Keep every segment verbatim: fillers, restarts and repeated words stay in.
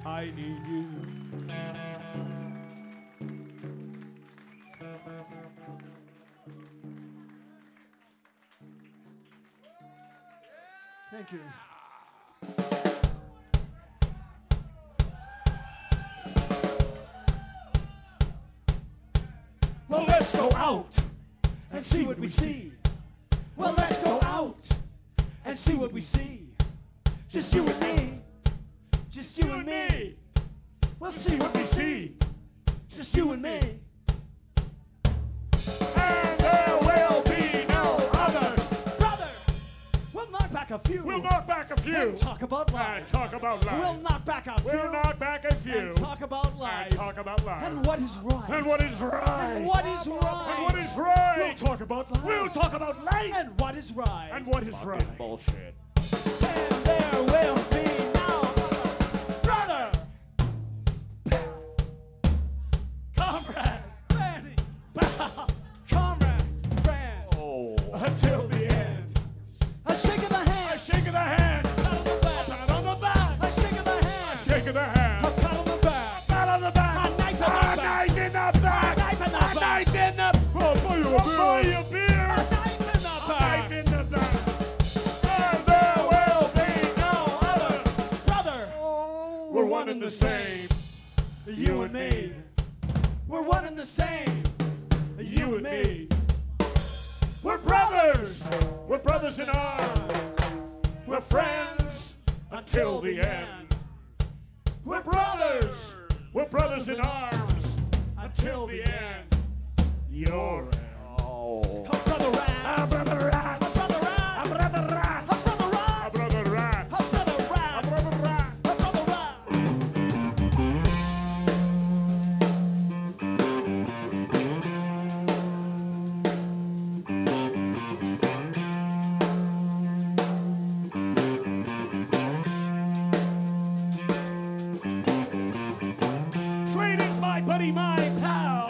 I need you. Thank you. Well, let's go out and see what we see. Well, let's go out and see what we see. Just you and me. Just you and me. We'll see what we see. Just you and me. And there will be no other. Brother, we'll knock back a few. We'll knock back a few. And talk about life. And talk about life. We'll knock back a few. We'll knock back a few. And talk about life. And talk about life. And what is right. And what is right. And what is right. And what is right. We'll talk about life. We'll talk about life. And what is right. And what is Fucking right. bullshit. And there will be no other. Brother. Comrade. Manny. Pal. Comrade. Friend. Oh. Until the end. A shake of the hand. A shake of the hand. Pat on the back. Pat on the back. A shake of the hand. A shake of the hand. A pat on the back. Pat on the back. A knife in the A back. knife in the back. A knife in the A back. knife in the. I'll buy you a I'll buy you a beer. A knife in the A back. knife in the back. And there will be no other. Brother. We're one and the same. You and me. We're one and the same. You and me. We're brothers. We're brothers in arms. We're friends until the end. We're brothers. We're brothers in arms until the end. Your end. Oh. A brother rat. Our brother rat. A brother rat. Our brother rat. A brother rat. Our brother rat. A brother Our rat. brother rat. A brother rat. Slady's my buddy, my pal.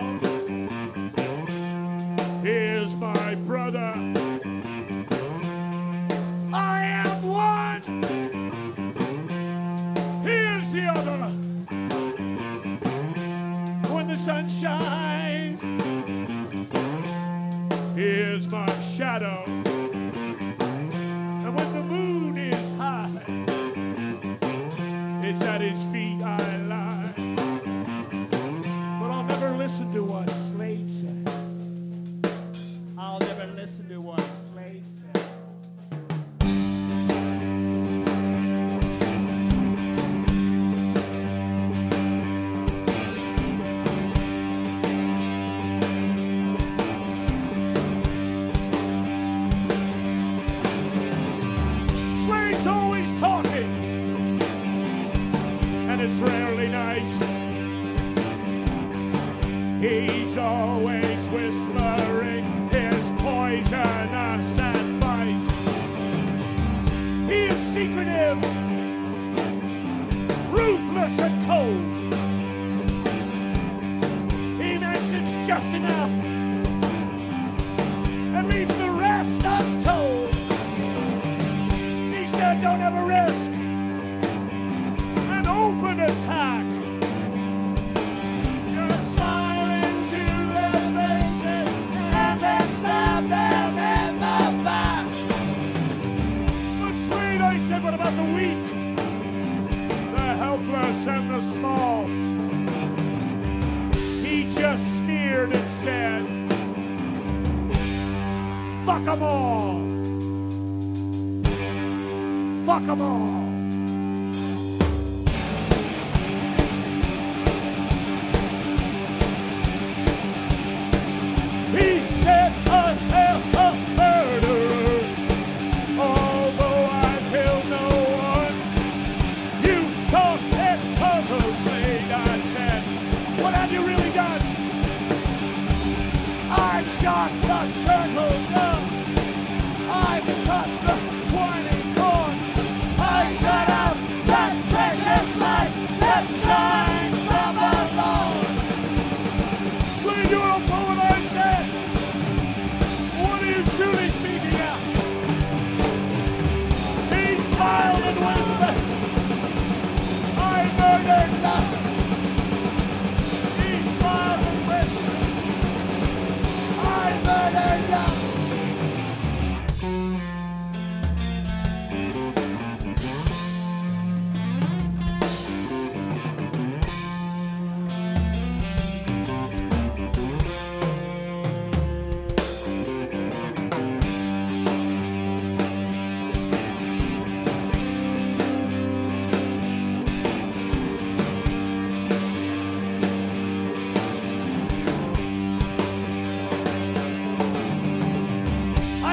Here's my brother. I am one. Here's the other. When the sun shines, here's my shadow. And when the moon is high, it's at his feet I lie. But I'll never listen to what Slade says. I'll never listen to what Slade says. Slade's always talking, and it's rarely nice. He's always whispering his poisonous advice. He is secretive, ruthless and cold. He mentions just enough and leaves the rest untold. He said don't ever risk an open attack. Just smile into their faces and then stab them in the back. But Slade, I said, what about the weak, the helpless and the small? He just sneered and said, fuck 'em all. Fuck 'em all. He said I am a murderer, although I killed no one. You talk and puzzle, Slade, I said. What have you really done? I shot the turtle down. I cut the whining corn. I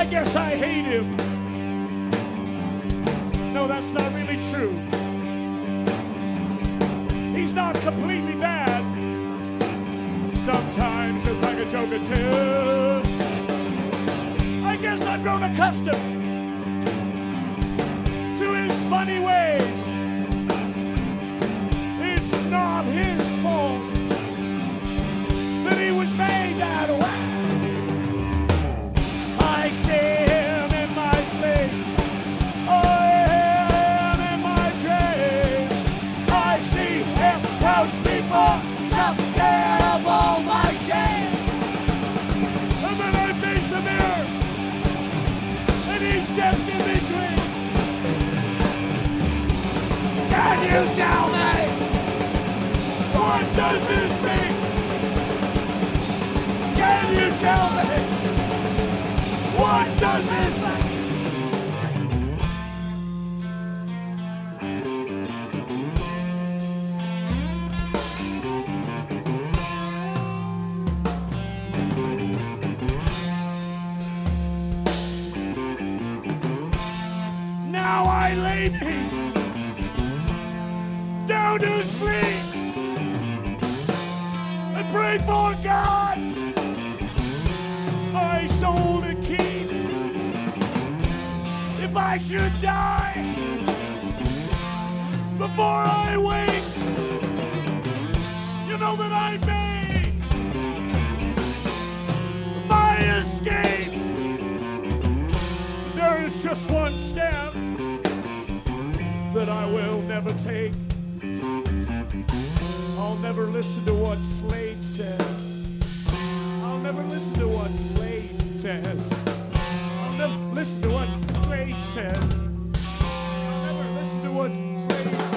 I guess I hate him. No, that's not really true. He's not completely bad. Sometimes he'll crack a joke or two. I guess I've grown accustomed to his funny ways. It's not his fault that he was made that way. I see him in my sleep. I hear him in my dreams. I see him crouch before some terrible machine. And then I face the mirror, and he steps in between. Can you tell me, what does this mean? Can you tell me, what does this mean? Now I lay me down to sleep and pray for God. I sold a key. If I should die before I wake, you know that I made my escape. There is just one step that I will never take. I'll never listen to what Slade says. I'll never listen to what Slade says. I'll never listen to what Slade said. I'll never listen to what Slade said.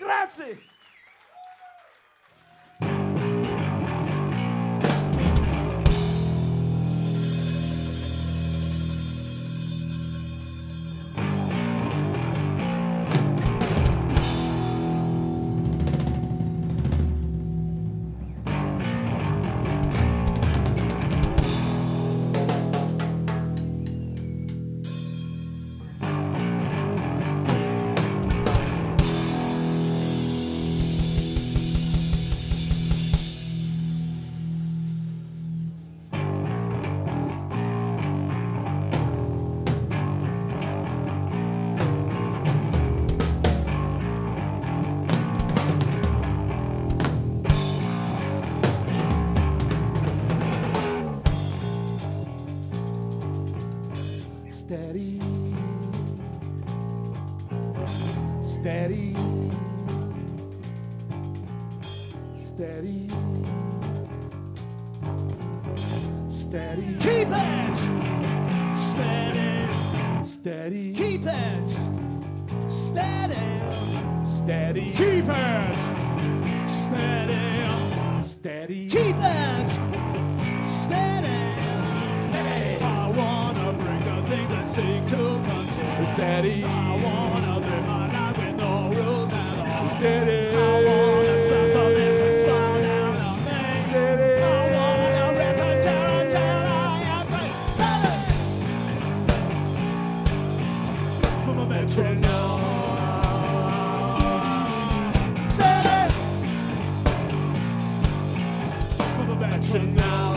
Grazie. Steady, steady, steady, steady. Keep it steady, steady. Keep it steady, steady. Keep it steady, steady. Keep it steady. I wanna bring the things that seek to control. Steady. I wanna live my life with no rules at all. Steady. I wanna start something to slow down on me. Steady. I wanna rip and tear until I am free. Steady. I'm a metronome. Steady. I'm a metronome.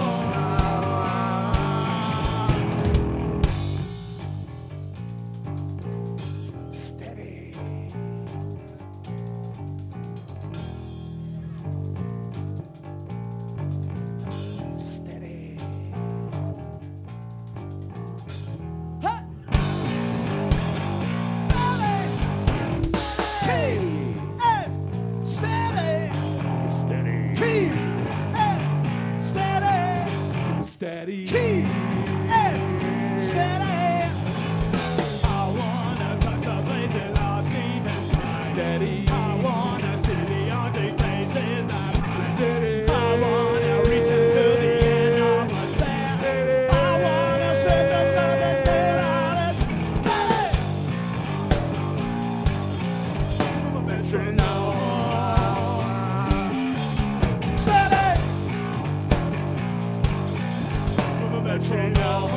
Steady. Keep it steady. I wanna touch the places lost deep inside. Steady. I wanna see the ugly faces that hide. Steady. I wanna reach into the end of my stand. Steady. I wanna save the sun and stay honest. Steady. I'm a metronome. Steady. Metronome.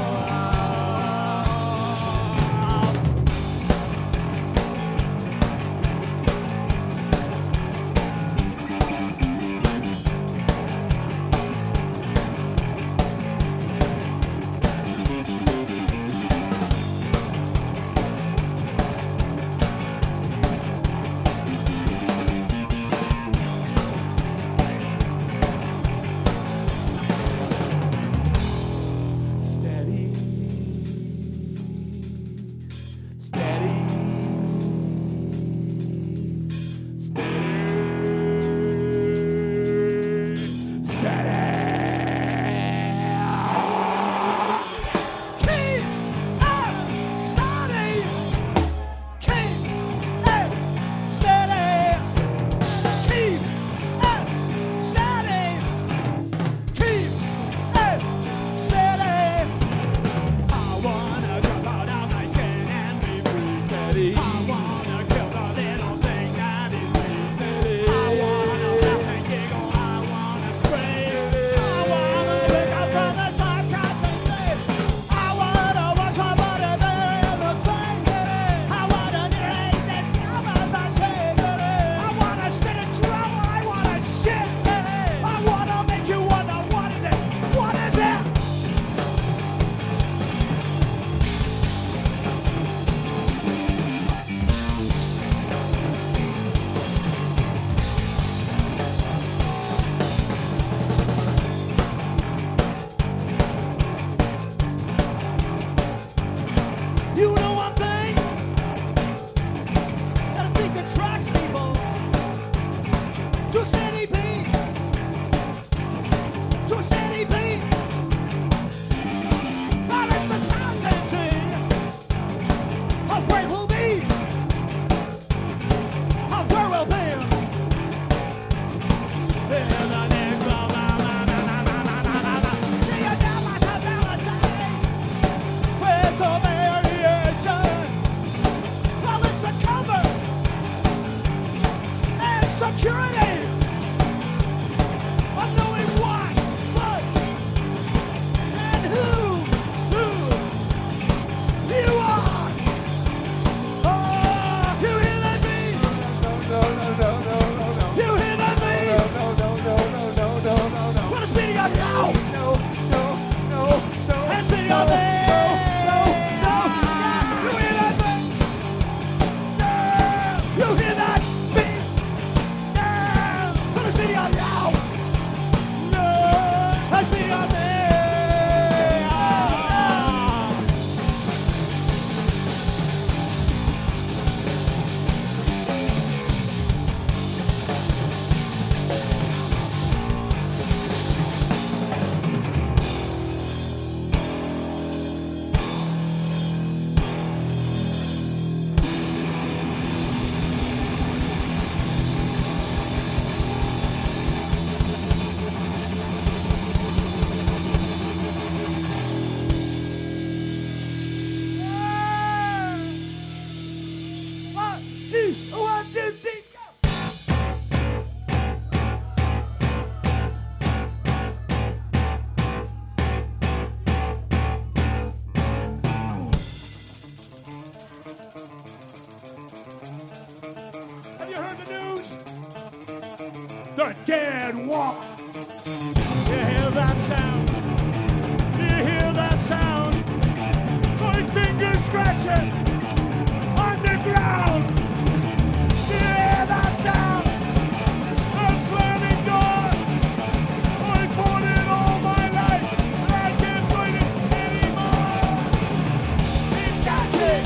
on me. no, no, You hear that beat? You hear that beat? Put a video on now. Let's be on me. One, two, one, two, three, go. Have you heard the news? The dead walk. You hear that sound? You hear that sound? Like fingers scratching underground. You hear that sound? That slamming door. I fought it all my life, and I can't fight it anymore. It's catching.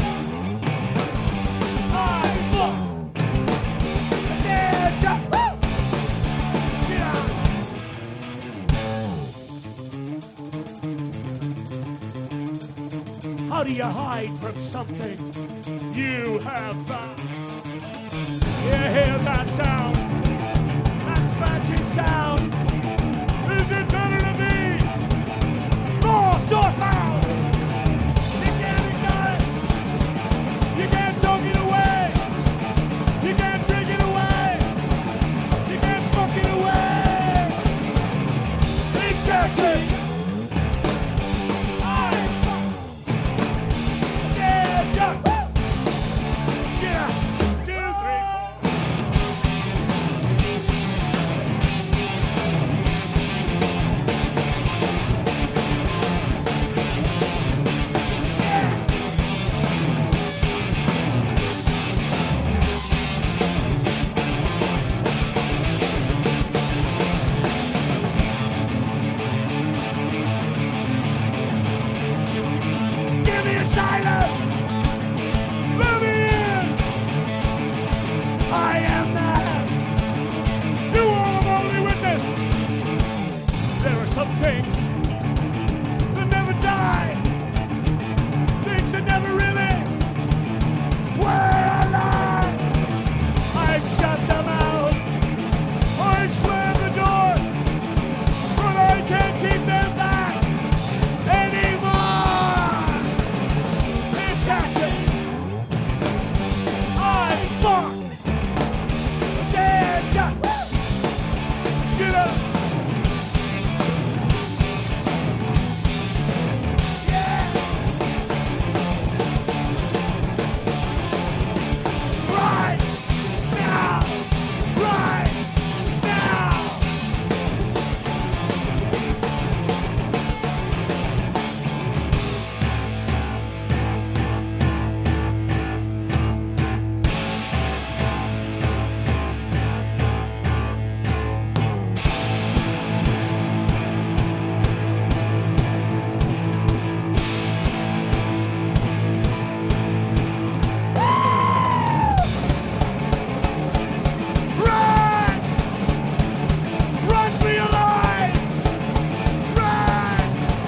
I look. Dead dog. Woo! Shit out. How do you hide from something you have found? You hear that sound? That scratching sound? Is it better to be lost or found? You can't ignore it. You can't talk it away. You can't drink it away. You can't fuck it away. It's scratching. Give me asylum! Let me in! I am that! You all have only witnessed! There are some things that never die! Things that never really were alive! I've shut them out! I've slammed the door! But I can't keep them back anymore! It's catching! I fuck! Dead dog! Shit up! Yeah! Right now! Right now! Run! Run for your life! Run!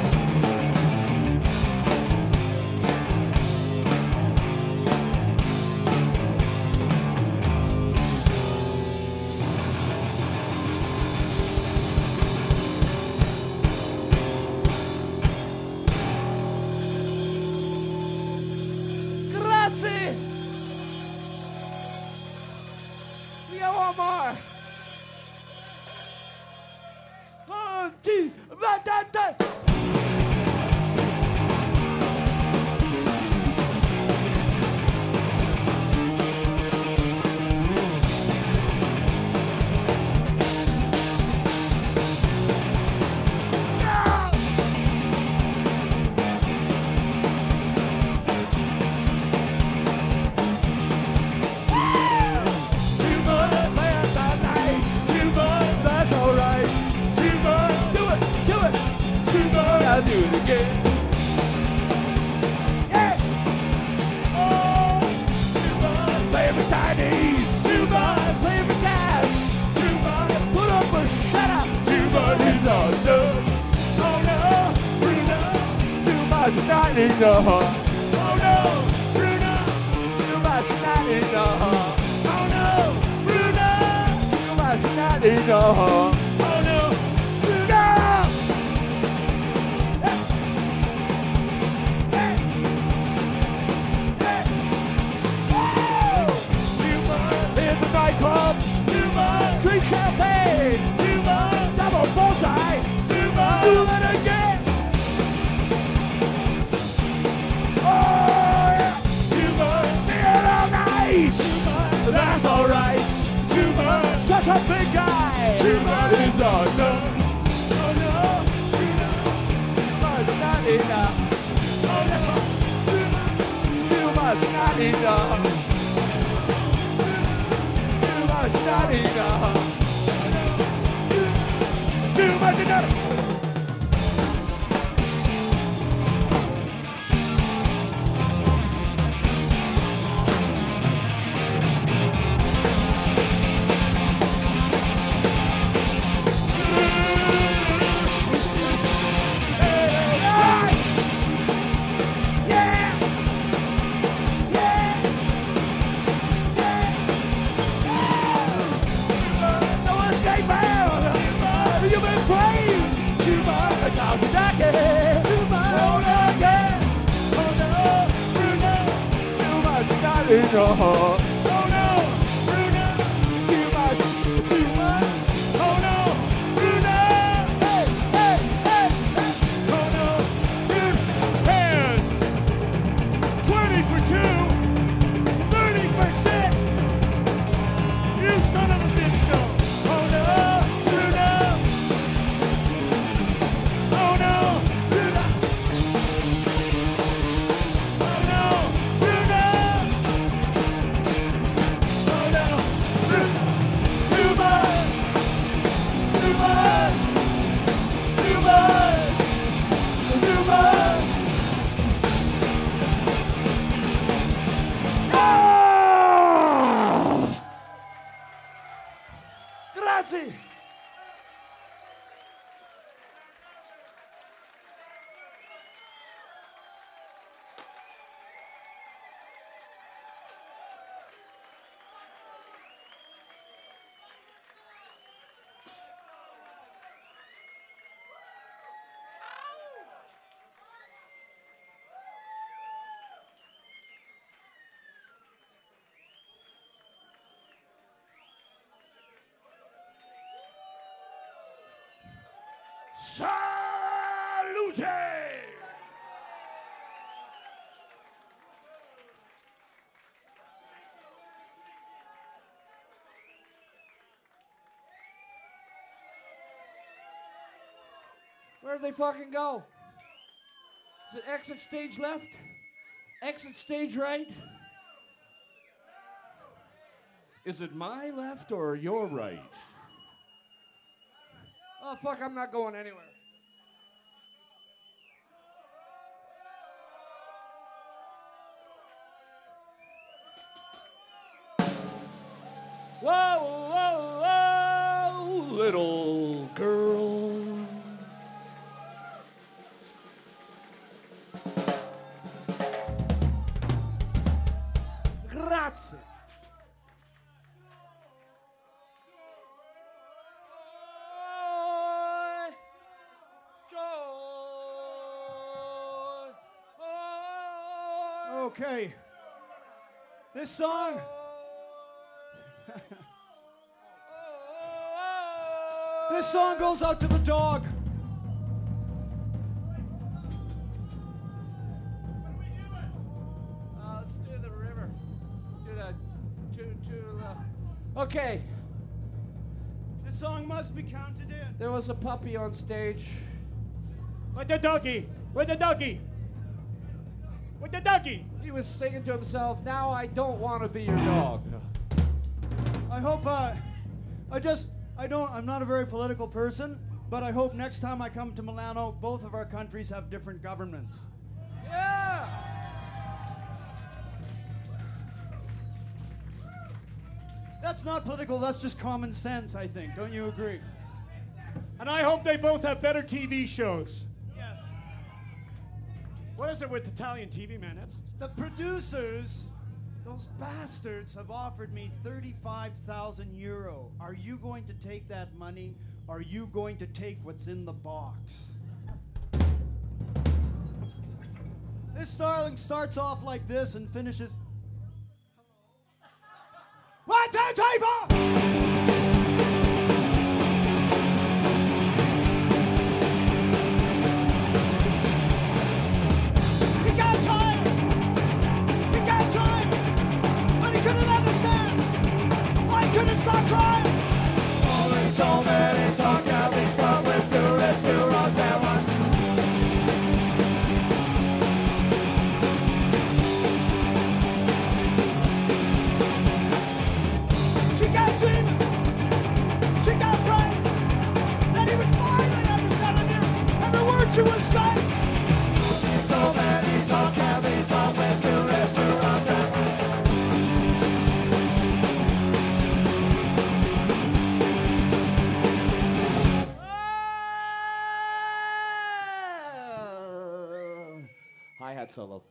Grazie! We got one more! One, two, one, two, three! No! again. Yeah. Oh, too much. Play for Chinese. Too much. Play for cash. Too much. Put up or shut up. Too much is all done. Oh no, Bruno. Too much not enough. Oh no, Bruno. Too much not enough. Oh no, Bruno. Too much not enough. Oh no, Bruno. Hey. Hey. Hey. Whoa. Too much. In the nightclubs. Too much. Drink champagne. Too much. Double bullseye. Too much. Do it again. Oh yeah. Too much. Being all nice. Too much. That's alright. Too much. Such a big guy. Too much is all done. Oh no. Too much not enough. Oh no. Too much. Too much not enough. Too much not enough. Too much enough. Oh no, Bruno, too much, too much. Oh no, Bruno, hey, hey, hey, hey. Oh no, Bruno. And twenty for two, thirty for six. You son of a bitch, no. Oh no, Bruno. Oh no, Bruno. Oh no, Bruno. Too much, too much, too much, too much. Ah! Grazie. Salute! Where'd they fucking go? Is it exit stage left? Exit stage right? Is it my left or your right? Oh, fuck, I'm not going anywhere. Whoa, whoa, whoa, little girl. Grazie. Okay. This song. This song goes out to the dog. Uh, let's do the river. Do the, to, to, uh, okay. This song must be counted in. There was a puppy on stage. With the doggy. With the doggy. With the doggy. He was singing to himself, now I don't want to be your dog. I hope, uh, I just, I don't, I'm not a very political person, But I hope next time I come to Milano, both of our countries have different governments. Yeah! That's not political, that's just common sense, I think. Don't you agree? And I hope they both have better T V shows. Yes. What is it with Italian T V, man? That's The producers, those bastards, have offered me thirty-five thousand euro. Are you going to take that money? Are you going to take what's in the box? This starling starts off like this and finishes. One, two, three, four! He got time! He got time! But he couldn't understand! Why couldn't stop crying? Only so many talk out these stuff with two restaurants and one. She got dreaming, she got praying, that he would finally understand her, every word she was saying. So many talk out these stuff with two restaurants and one. Hi-hat solo.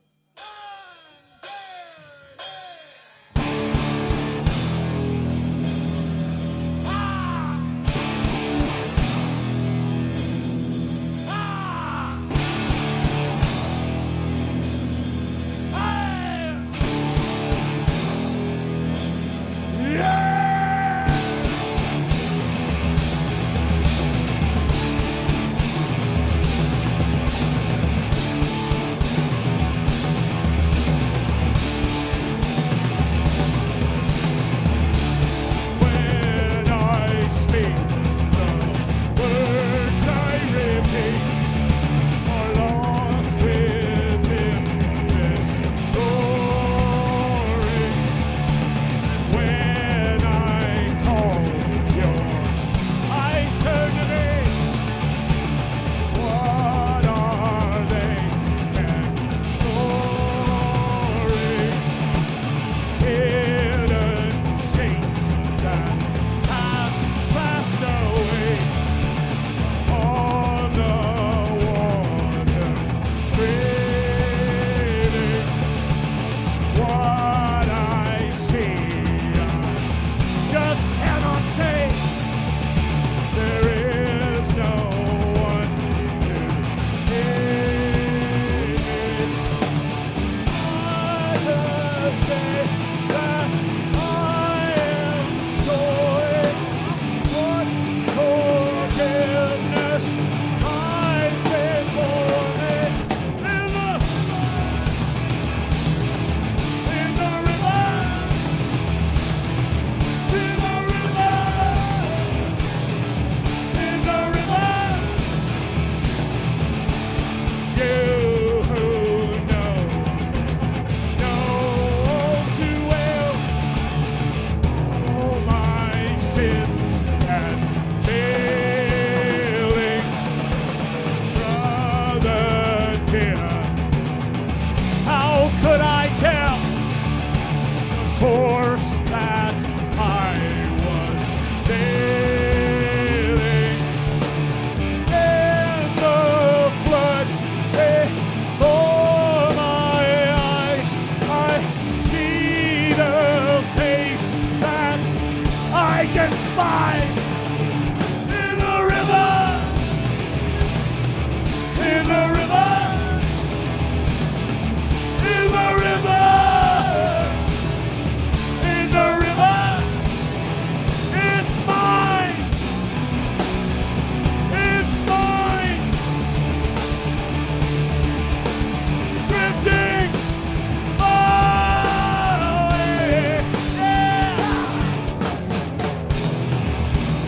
when I speak, the words I repeat are lost within this story. When I call, your eyes turn to me. What are they exploring? Hidden shapes that have flashed away on the waters, trading what I see. I just cannot say. There is no one to name it. I could say that I am sorry. What forgiveness lies before me in the in the river, in the river, in the river. You who know. Know too well all my sins and failings, brother dear. How could I tell? Of course that I was sailing in the flood before my eyes. I see the face that I despise in the river, in the river, in the river, in the river. It's mine, it's mine. Drifting far away, yeah.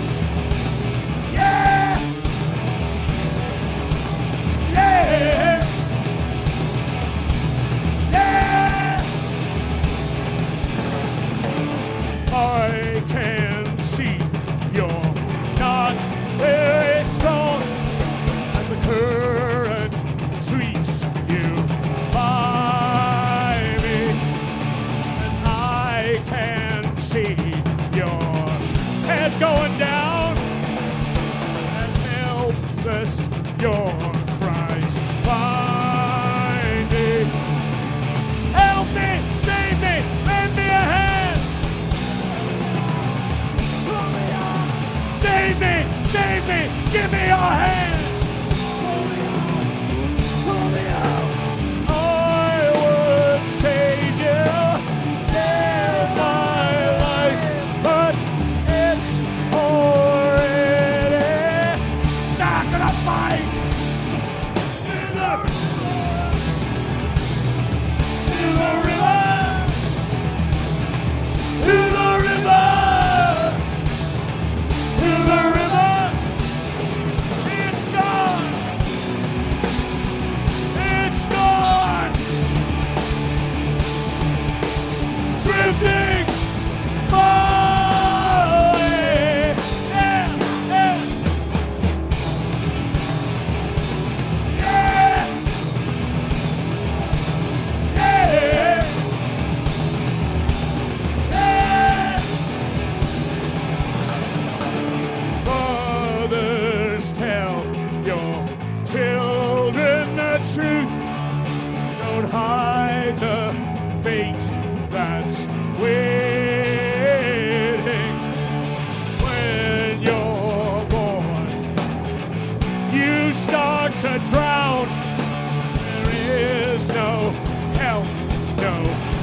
can see your head going down as helpless your cries find me. Help me, save me, lend me a hand. Save me, save me, give me your hand. I would save you in my life, but it's already sacrificed. To the, to the river, to the river, to the river. It's gone. It's gone. Drifting far away. Yeah, yeah. Yeah. Yeah. Yeah. Mothers, tell your children the truth. Don't hide the fate that's waiting. When you're born, you start to drown. There is no help, no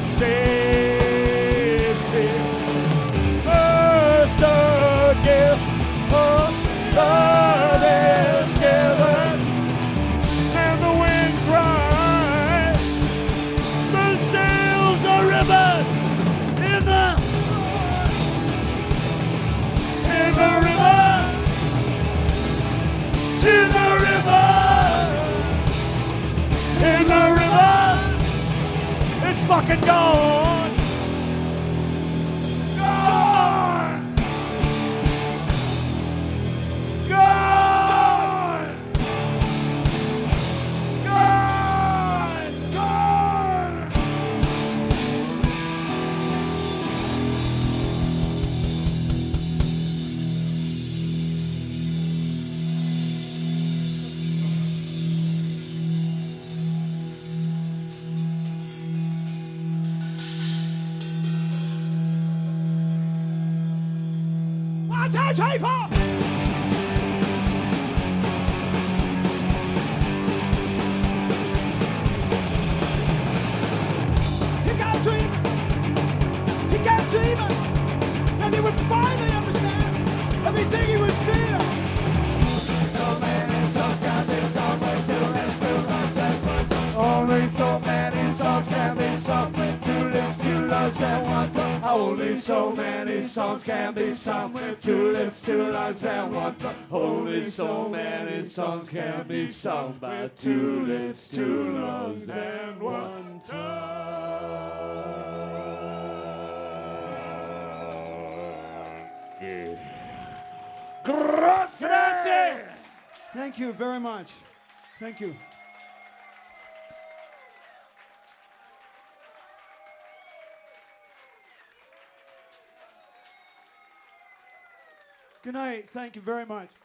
safety. First a gift of love is given, and the winds rise. The sails are rivered in the in the river, to the river, in the river. It's fucking gone, gone, gone, gone, gone. One, two, three, four. He got a dream. He kept dreaming that he would finally understand everything he was feeling. Only so many songs can be sung with two lips, two lungs, and one tongue. Only so many songs can be sung with two lips, two lungs, and one tongue. Only so many songs can be sung by two lips, two lungs, and one tongue. Grazie. Thank you very much. Thank you. Good night. Thank you very much.